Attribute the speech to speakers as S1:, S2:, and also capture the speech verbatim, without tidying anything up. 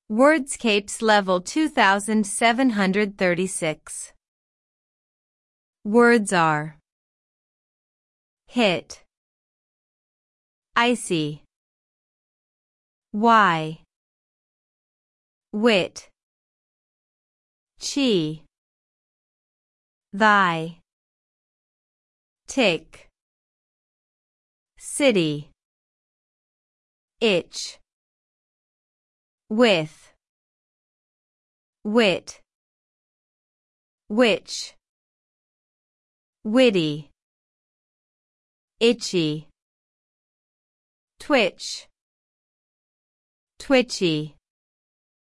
S1: Wordscapes level two thousand seven hundred thirty-six. Words are hit, icy, why, wit, chi, thy, tick, city, itch, with, wit, which, witty, itchy, twitch, twitchy.